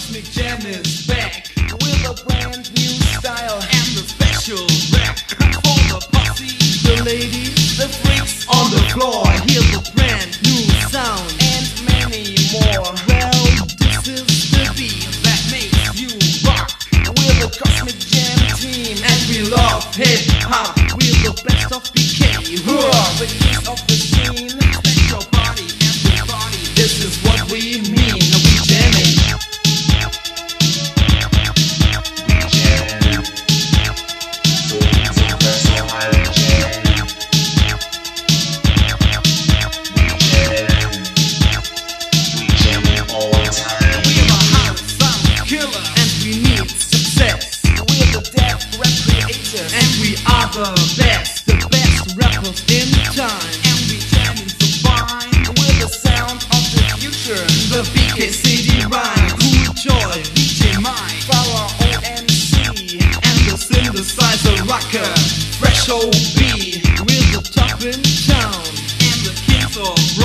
Cosmic Jam is back with a brand new style and a special rap for the posse, the ladies, the freaks on the floor. Hear the brand new sound and many more. Well, this is the beat that makes you rock. We're the Cosmic Jam team and we love hip hop. We're the best of BK. Who are the kings of the scene? Take your body, everybody. This is what we mean. We jamming. The best rappers in time. And we jamming so fine with the sound of the future. The BKCD rhyme, Cool Joy, DJ Mike, Farrah OMC, and the synthesizer rocker, Fresh OB. We're the top in town and the kings of